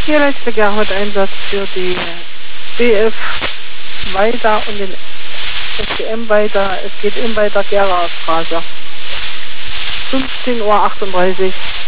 Hier letzte mit Einsatz für die BF weiter und den STM weiter. Es geht in weiter Gera Straße. 15:38 Uhr.